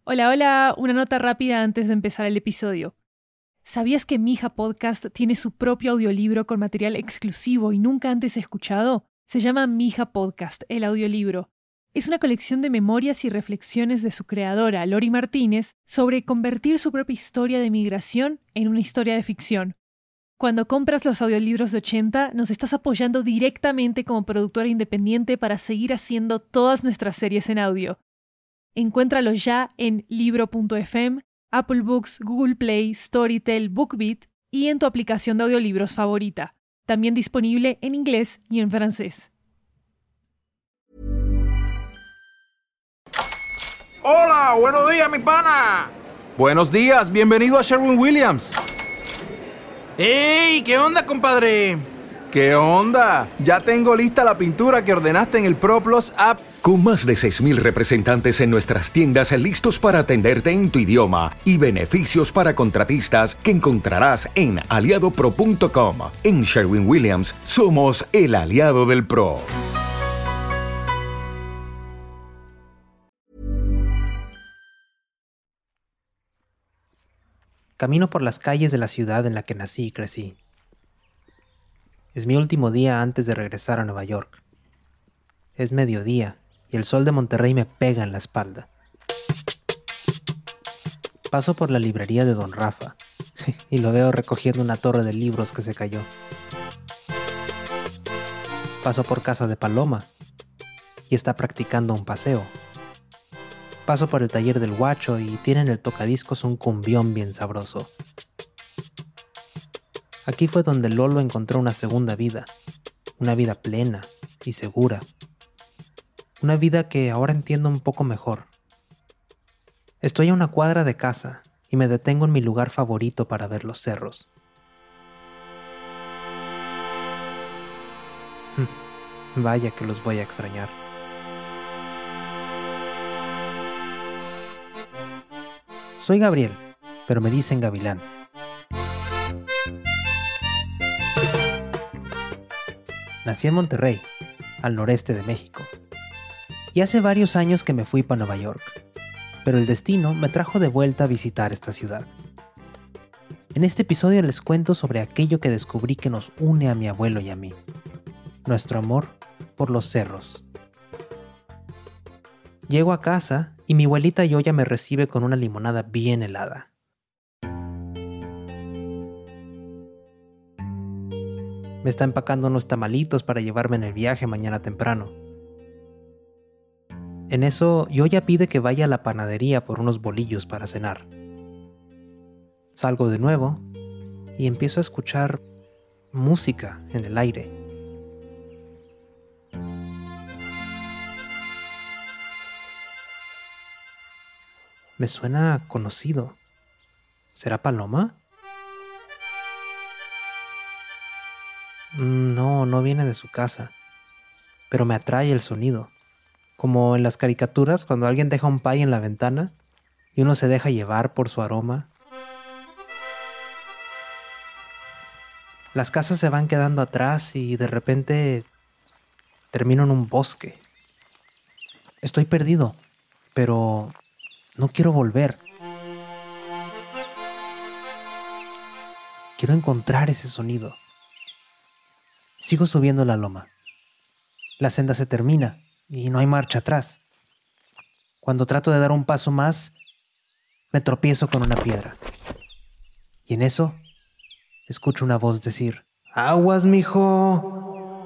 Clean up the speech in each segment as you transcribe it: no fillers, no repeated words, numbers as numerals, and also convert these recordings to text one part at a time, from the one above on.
Hola, hola, una nota rápida antes de empezar el episodio. ¿Sabías que Mija Podcast tiene su propio audiolibro con material exclusivo y nunca antes escuchado? Se llama Mija Podcast, el audiolibro. Es una colección de memorias y reflexiones de su creadora, Lori Martínez, sobre convertir su propia historia de migración en una historia de ficción. Cuando compras los audiolibros de 80, nos estás apoyando directamente como productora independiente para seguir haciendo todas nuestras series en audio. Encuéntralo ya en libro.fm, Apple Books, Google Play, Storytel, BookBeat y en tu aplicación de audiolibros favorita. También disponible en inglés y en francés. Hola, buenos días, mi pana. Buenos días, bienvenido a Sherwin-Williams. ¡Ey! ¿Qué onda, compadre? ¿Qué onda? Ya tengo lista la pintura que ordenaste en el ProPlus app. Con más de 6,000 representantes en nuestras tiendas listos para atenderte en tu idioma y beneficios para contratistas que encontrarás en aliadopro.com. En Sherwin-Williams somos el aliado del pro. Camino por las calles de la ciudad en la que nací y crecí. Es mi último día antes de regresar a Nueva York. Es mediodía y el sol de Monterrey me pega en la espalda. Paso por la librería de Don Rafa y lo veo recogiendo una torre de libros que se cayó. Paso por casa de Paloma y está practicando un paseo. Paso por el taller del Guacho y tiene en el tocadiscos un cumbión bien sabroso. Aquí fue donde Lolo encontró una segunda vida, una vida plena y segura. Una vida que ahora entiendo un poco mejor. Estoy a una cuadra de casa y me detengo en mi lugar favorito para ver los cerros. Vaya que los voy a extrañar. Soy Gabriel, pero me dicen Gavilán. Nací en Monterrey, al noreste de México. Y hace varios años que me fui para Nueva York, pero el destino me trajo de vuelta a visitar esta ciudad. En este episodio les cuento sobre aquello que descubrí que nos une a mi abuelo y a mí. Nuestro amor por los cerros. Llego a casa y mi abuelita Yoya me recibe con una limonada bien helada. Me está empacando unos tamalitos para llevarme en el viaje mañana temprano. En eso, Yoya pide que vaya a la panadería por unos bolillos para cenar. Salgo de nuevo y empiezo a escuchar música en el aire. Me suena conocido. ¿Será Paloma? No viene de su casa, pero me atrae el sonido. Como en las caricaturas cuando alguien deja un pay en la ventana y uno se deja llevar por su aroma. Las casas se van quedando atrás y de repente termino en un bosque. Estoy perdido, pero no quiero volver. Quiero encontrar ese sonido. Sigo subiendo la loma. La senda se termina y no hay marcha atrás. Cuando trato de dar un paso más, me tropiezo con una piedra. Y en eso, escucho una voz decir: ¡Aguas, mijo!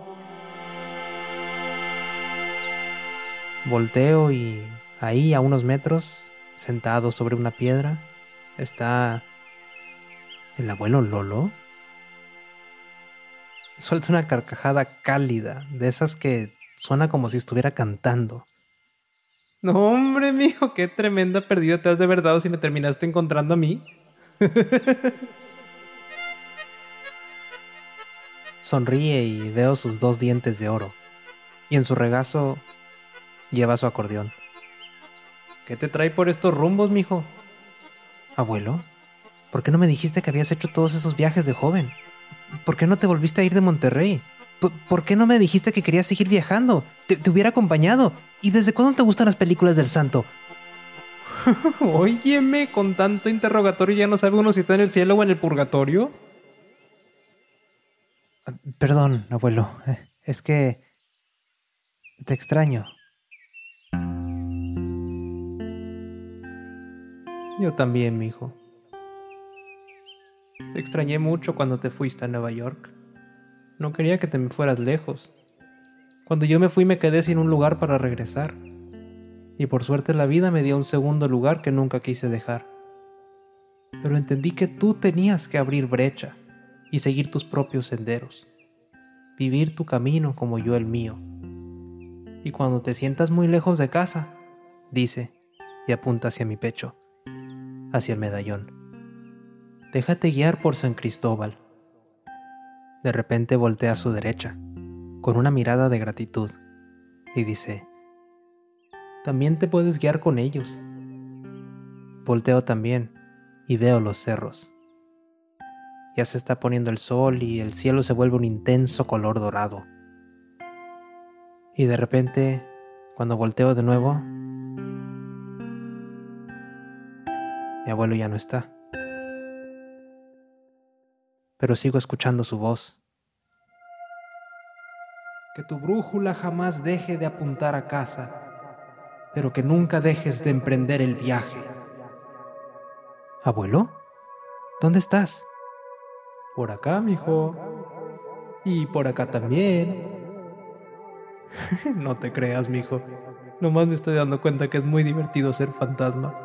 Volteo y ahí, a unos metros, sentado sobre una piedra, está el abuelo Lolo. Suelta una carcajada cálida, de esas que suena como si estuviera cantando. No, hombre, mijo, qué tremenda pérdida te has de verdad si me terminaste encontrando a mí. Sonríe y veo sus 2 dientes de oro. Y en su regazo lleva su acordeón. ¿Qué te trae por estos rumbos, mijo? Abuelo, ¿por qué no me dijiste que habías hecho todos esos viajes de joven? ¿Por qué no te volviste a ir de Monterrey? ¿Por qué no me dijiste que querías seguir viajando? Te hubiera acompañado. ¿Y desde cuándo te gustan las películas del santo? Óyeme, con tanto interrogatorio ya no sabe uno si está en el cielo o en el purgatorio. Perdón, abuelo. Es que te extraño. Yo también, mijo. Te extrañé mucho cuando te fuiste a Nueva York. No quería que te me fueras lejos. Cuando yo me fui me quedé sin un lugar para regresar. Y por suerte la vida me dio un segundo lugar que nunca quise dejar. Pero entendí que tú tenías que abrir brecha y seguir tus propios senderos. Vivir tu camino como yo el mío. Y cuando te sientas muy lejos de casa, dice, y apunta hacia mi pecho, hacia el medallón. Déjate guiar por San Cristóbal. De repente voltea a su derecha, con una mirada de gratitud, y dice, también te puedes guiar con ellos. Volteo también, y veo los cerros. Ya se está poniendo el sol y el cielo se vuelve un intenso color dorado. Y de repente, cuando volteo de nuevo, mi abuelo ya no está. Pero sigo escuchando su voz. Que tu brújula jamás deje de apuntar a casa, pero que nunca dejes de emprender el viaje. ¿Abuelo? ¿Dónde estás? Por acá, mijo. Y por acá también. No te creas, mijo. Nomás me estoy dando cuenta que es muy divertido ser fantasma.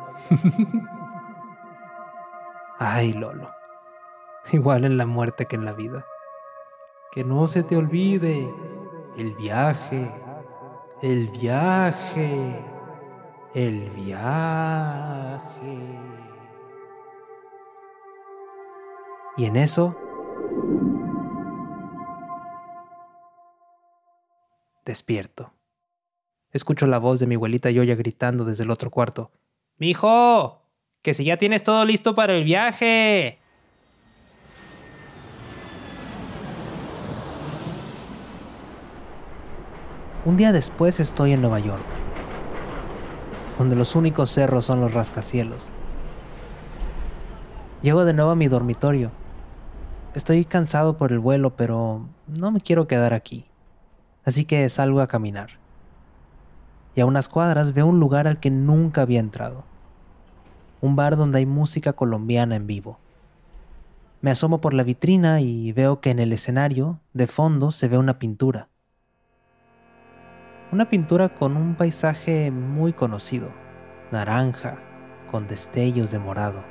Ay, Lolo. Igual en la muerte que en la vida. Que no se te olvide. El viaje. El viaje. El viaje. Y en eso, despierto. Escucho la voz de mi abuelita Yoya gritando desde el otro cuarto. ¡Mijo! ¡Que si ya tienes todo listo para el viaje! Un día después estoy en Nueva York, donde los únicos cerros son los rascacielos. Llego de nuevo a mi dormitorio. Estoy cansado por el vuelo, pero no me quiero quedar aquí. Así que salgo a caminar. Y a unas cuadras veo un lugar al que nunca había entrado. Un bar donde hay música colombiana en vivo. Me asomo por la vitrina y veo que en el escenario, de fondo, se ve una pintura. Una pintura con un paisaje muy conocido. Naranja, con destellos de morado.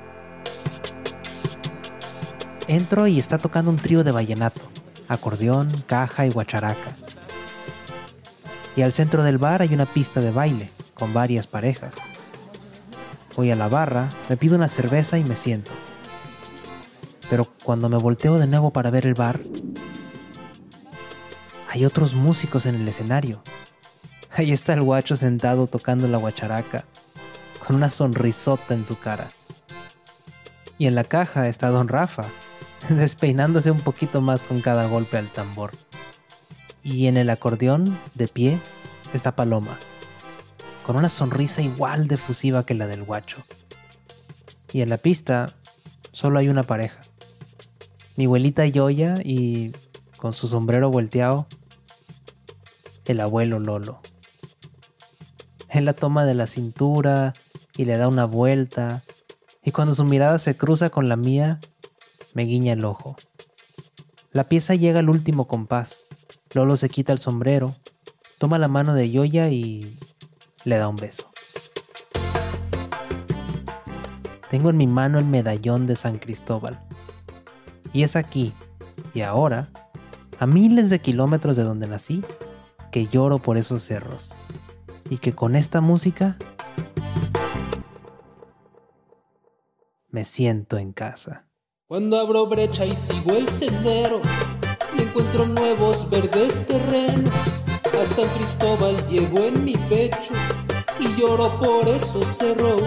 Entro y está tocando un trío de vallenato, acordeón, caja y guacharaca. Y al centro del bar hay una pista de baile, con varias parejas. Voy a la barra, me pido una cerveza y me siento. Pero cuando me volteo de nuevo para ver el bar, hay otros músicos en el escenario. Ahí está el guacho sentado tocando la guacharaca, con una sonrisota en su cara. Y en la caja está Don Rafa, despeinándose un poquito más con cada golpe al tambor. Y en el acordeón, de pie, está Paloma, con una sonrisa igual de efusiva que la del guacho. Y en la pista, solo hay una pareja. Mi abuelita Yoya y, con su sombrero volteado, el abuelo Lolo. Él la toma de la cintura y le da una vuelta, y cuando su mirada se cruza con la mía, me guiña el ojo. La pieza llega al último compás. Lolo se quita el sombrero, toma la mano de Yoya y le da un beso. Tengo en mi mano el medallón de San Cristóbal. Y es aquí, y ahora, a miles de kilómetros de donde nací, que lloro por esos cerros. Y que con esta música me siento en casa. Cuando abro brecha y sigo el sendero y encuentro nuevos verdes terrenos, a San Cristóbal llevo en mi pecho y lloro por esos cerros.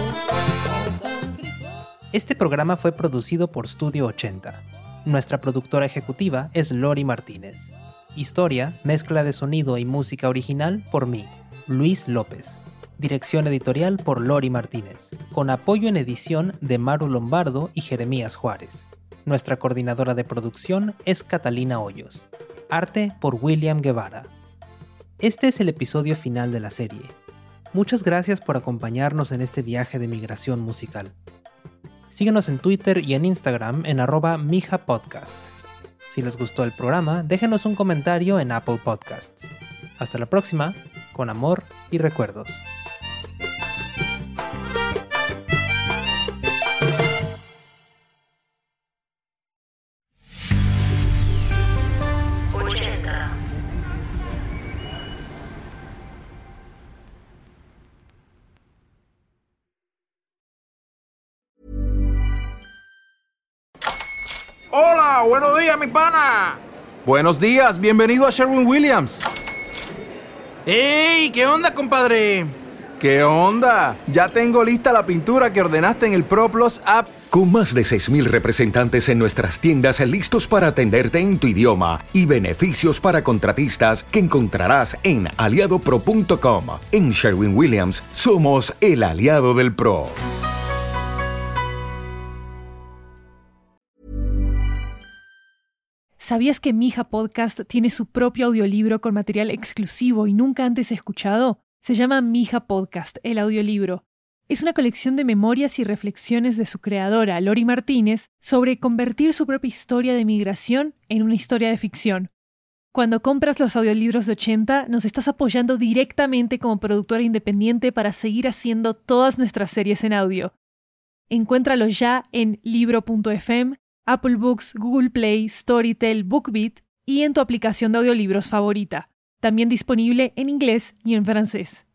Este programa fue producido por Studio 80. Nuestra productora ejecutiva es Lori Martínez. Historia, mezcla de sonido y música original por mí, Luis López. Dirección editorial por Lori Martínez, con apoyo en edición de Maru Lombardo y Jeremías Juárez. Nuestra coordinadora de producción es Catalina Hoyos. Arte por William Guevara. Este es el episodio final de la serie. Muchas gracias por acompañarnos en este viaje de migración musical. Síguenos en Twitter y en Instagram en @mijapodcast. Si les gustó el programa, déjenos un comentario en Apple Podcasts. Hasta la próxima, con amor y recuerdos. Hola, buenos días, mi pana. Buenos días, bienvenido a Sherwin Williams. ¡Ey! ¿Qué onda, compadre? ¿Qué onda? Ya tengo lista la pintura que ordenaste en el ProPlus app. Con más de 6,000 representantes en nuestras tiendas listos para atenderte en tu idioma y beneficios para contratistas que encontrarás en aliadopro.com. En Sherwin Williams somos el aliado del pro. ¿Sabías que Mija Podcast tiene su propio audiolibro con material exclusivo y nunca antes escuchado? Se llama Mija Podcast, el audiolibro. Es una colección de memorias y reflexiones de su creadora, Lori Martínez, sobre convertir su propia historia de migración en una historia de ficción. Cuando compras los audiolibros de 80, nos estás apoyando directamente como productora independiente para seguir haciendo todas nuestras series en audio. Encuéntralos ya en libro.fm, Apple Books, Google Play, Storytel, BookBeat y en tu aplicación de audiolibros favorita. También disponible en inglés y en francés.